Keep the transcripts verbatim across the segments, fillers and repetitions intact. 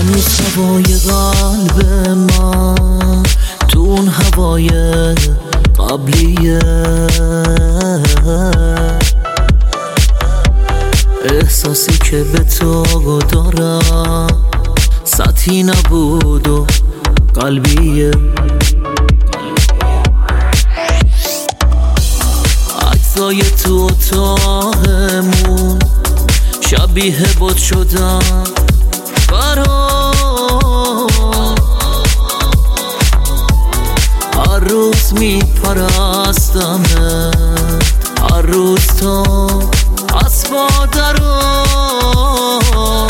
هنوز هوای قلب من تو اون هوای قبلیه، احساسی که به تو دارم سطحی نبود و قلبیه. عکسای تو اتاقمون شبیه بود شدن برام، هر روز میپرستمه، هر روز تا از مادرم.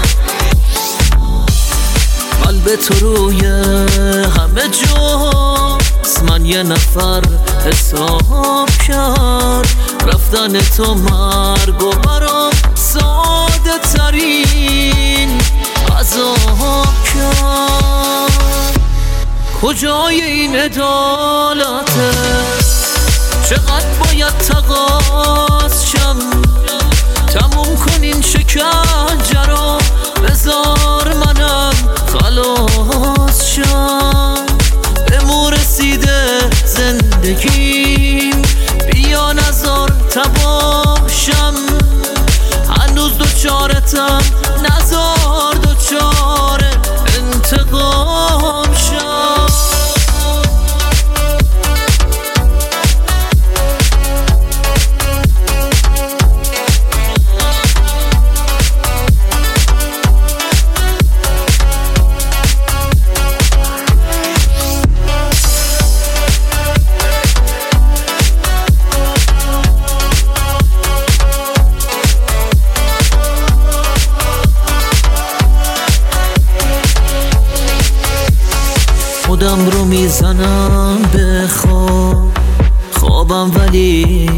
قلب تو روی همه جاست، من یه نفر حساب کرد، رفتن تو مرگ و برام ساده ترین عذاب کرد. کجای این عدالته؟ چقدر باید تقاض شم؟ تموم کن این شکنجه رو، بذار منم خلاص شم. بمون رسیده زندگیم، بیا نزار تباشم. هنوز دوچارتم، نزار دوچار انتقام شم. خودم رو میزنم به خواب، خوابم ولی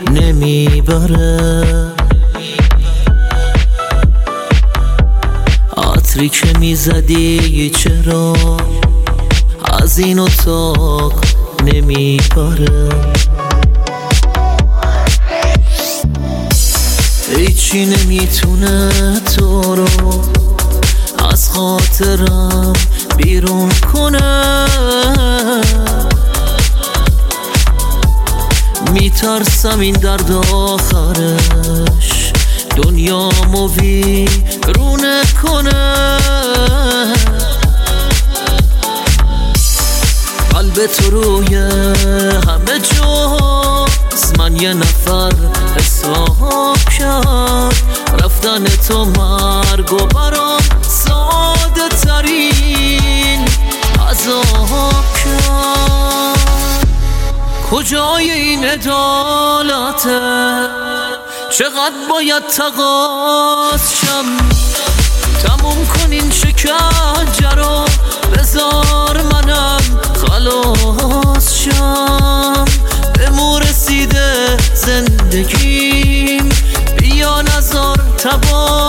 نمیبره. عطری که میزدی چرا از این اتاق نمیپره؟ هیچی نمیتونه تو رو از خاطرم بیرون کنه. میترسم این درد آخرش دنیامو ویرونه کنه. قلب تو روی همه جاست، من یه نفر حساب کرد، رفتن تو مرگ و برام ساده ترین عذاب کرد. کجای این عدالته؟ چقدر باید تقاض شم؟ تموم کن این شکنجه رو، بذار منم خلاص شم. بمون رسیده زندگیم، بیا نزار تبا